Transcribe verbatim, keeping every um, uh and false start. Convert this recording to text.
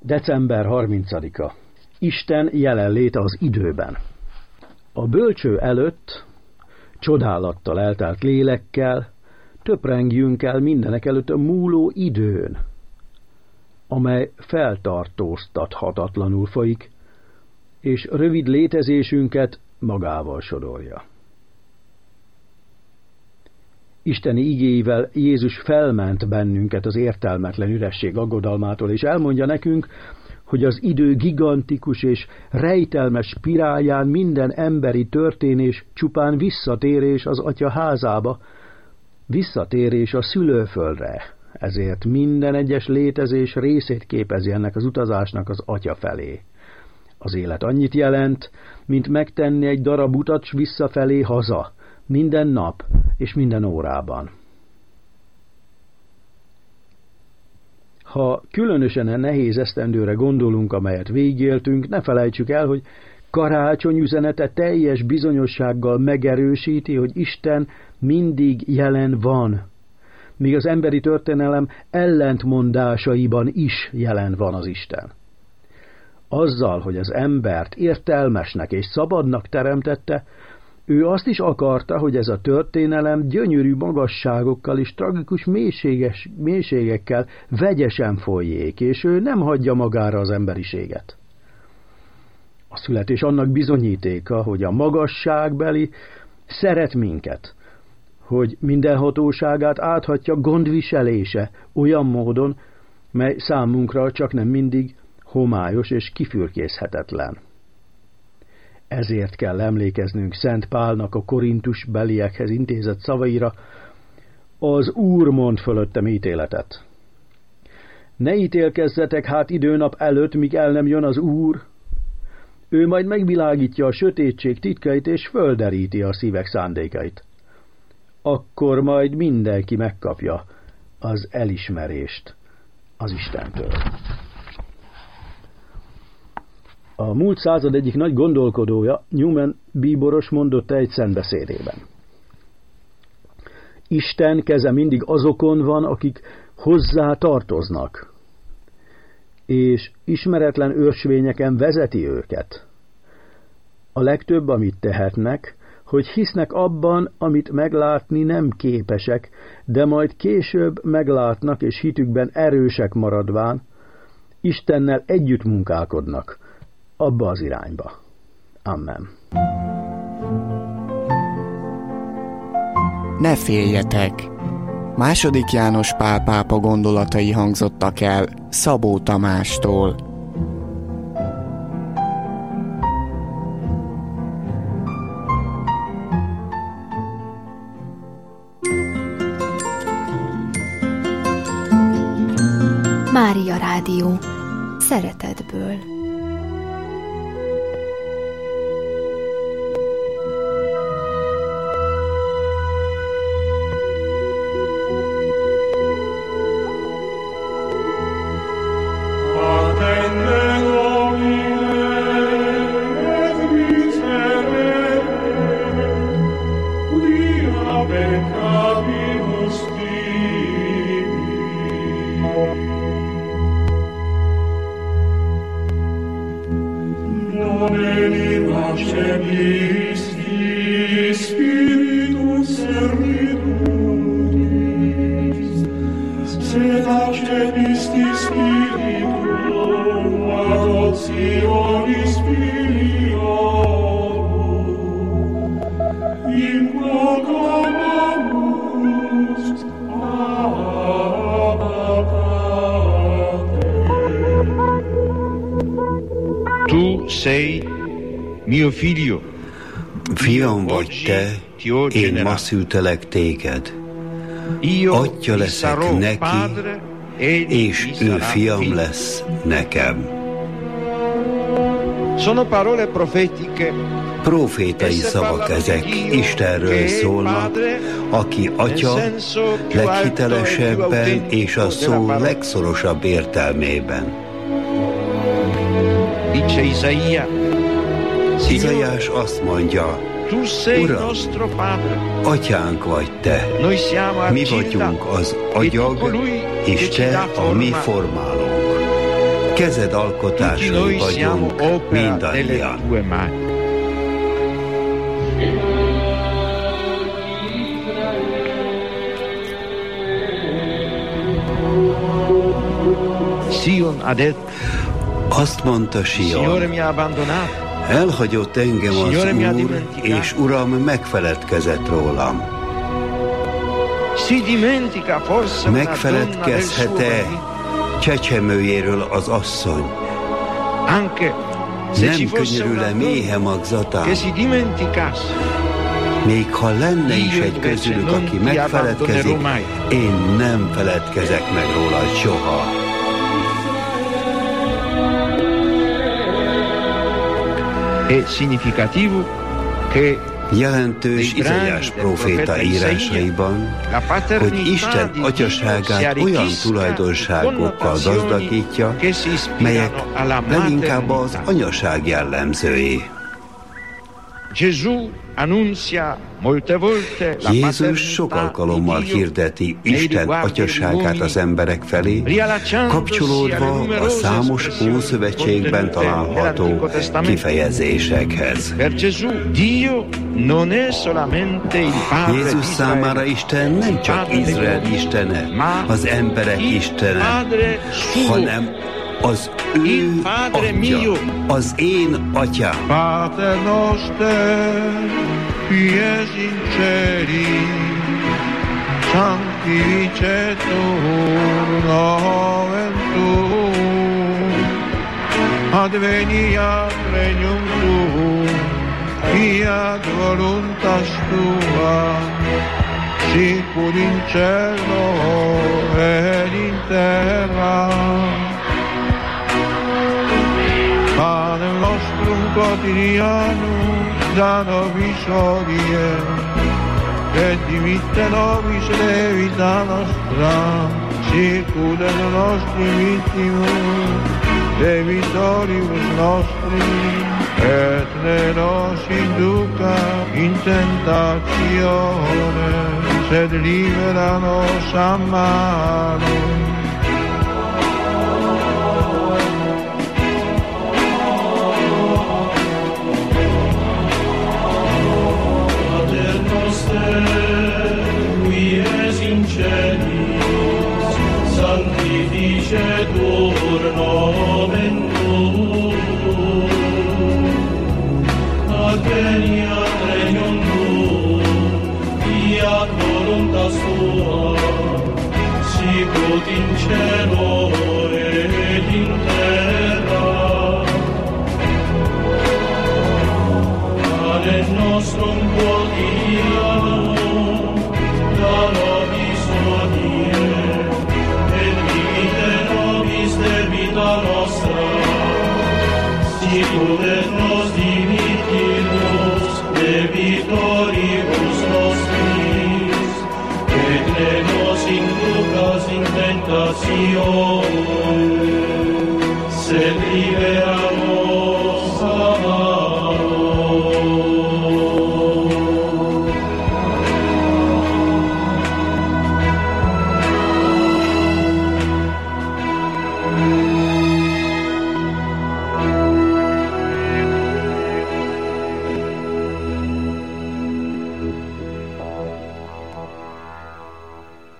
december harmincadika. Isten jelenléte az időben. A bölcső előtt, csodálattal eltelt lélekkel, töprengjünk el mindenek előtt a múló időn, amely feltartóztathatatlanul folyik, és rövid létezésünket magával sodorja. Isteni igéivel Jézus felment bennünket az értelmetlen üresség aggodalmától, és elmondja nekünk, hogy az idő gigantikus és rejtelmes spirálján minden emberi történés csupán visszatérés az Atya házába, visszatérés a szülőföldre, ezért minden egyes létezés részét képezi ennek az utazásnak az Atya felé. Az élet annyit jelent, mint megtenni egy darab utat s visszafelé haza, minden nap és minden órában. Ha különösen a nehéz esztendőre gondolunk, amelyet végigéltünk, ne felejtsük el, hogy karácsony üzenete teljes bizonyossággal megerősíti, hogy Isten mindig jelen van, míg az emberi történelem ellentmondásaiban is jelen van az Isten. Azzal, hogy az embert értelmesnek és szabadnak teremtette, ő azt is akarta, hogy ez a történelem gyönyörű magasságokkal és tragikus mélységes, mélységekkel vegyesen folyjék, és ő nem hagyja magára az emberiséget. A születés annak bizonyítéka, hogy a magasságbeli szeret minket, hogy mindenhatóságát áthatja gondviselése olyan módon, mely számunkra csak nem mindig homályos és kifürkészhetetlen. Ezért kell emlékeznünk Szent Pálnak a Korintus beliekhez intézett szavaira: az Úr mond fölöttem ítéletet. Ne ítélkezzetek hát időnap előtt, míg el nem jön az Úr. Ő majd megvilágítja a sötétség titkait, és földeríti a szívek szándékait. Akkor majd mindenki megkapja az elismerést az Istentől. A múlt század egyik nagy gondolkodója, Newman bíboros mondotta egy szentbeszédében: Isten keze mindig azokon van, akik hozzá tartoznak, és ismeretlen ösvényeken vezeti őket. A legtöbb, amit tehetnek, hogy hisznek abban, amit meglátni nem képesek, de majd később meglátnak, és hitükben erősek maradván, Istennel együtt munkálkodnak abba az irányba. Amen. Ne féljetek! Második János Pál pápa gondolatai hangzottak el Szabó Tamástól. Mária Rádió. Szeretetből. Tu sei mio figlio. Fiam vagy te, én ma szültelek téged. Atya leszek neki, és ő fiam lesz nekem. Sono parole profetiche. Profétai szavak ezek, Istenről szólnak, aki Atya leghitelesebben és a szó legszorosabb értelmében. Dice Isaia. Izaiás azt mondja: Uram, Atyánk vagy te, mi vagyunk az agyag, és te a mi formálónk. kezed alkotásai vagyunk mindannyian. Sion ha detto, azt mondta Sion, Signore mi ha abbandonato, elhagyott engem az Signore mi ha Úr, dimenticato, és Uram megfeledkezett rólam. si dimentica forse una donna del suo Megfeledkezhet-e marito? csecsemőjéről az asszony? Anche se ci Nem fosse könyörül-e una méhe donna magzatán? che si dimenticasse, Még ha lenne is egy közülük, aki megfeledkezik, én nem feledkezek meg róla soha. è significativo che Jelentős Izaiás próféta írásaiban, hogy Isten atyaságát olyan tulajdonságokkal gazdagítja, melyek leginkább az anyaság jellemzői. Jézus sok alkalommal hirdeti Isten atyaságát az emberek felé, kapcsolódva a számos Ószövetségben található kifejezésekhez. Jézus számára Isten nem csak Izrael istene, az emberek istene, hanem az ő atya, az én atyám. Pater noster, qui es in celi, sanctificetur nomen tuum, adveniat regnum tuum, fiat voluntas tua, sicur in cielo ed in terra. Panem nostrum quotidianum da nobis hodie, et dimitte nobis debita nostra, sicut et nostri vittimus debitoribus nostri, et ne nos induca in tentatione, sed libera nos a malo. Qui es in celis, sanctificetur nomen tuum, adveniat regnum tuum, fiat voluntas tua, sicut in cielo et in terra. Panem nostrum quotidianum da nobis hodie, et dimitte nobis debita nostra, sicut et nos dimittimus debitoribus nostris, et ne nos inducas in tentatione, sed libera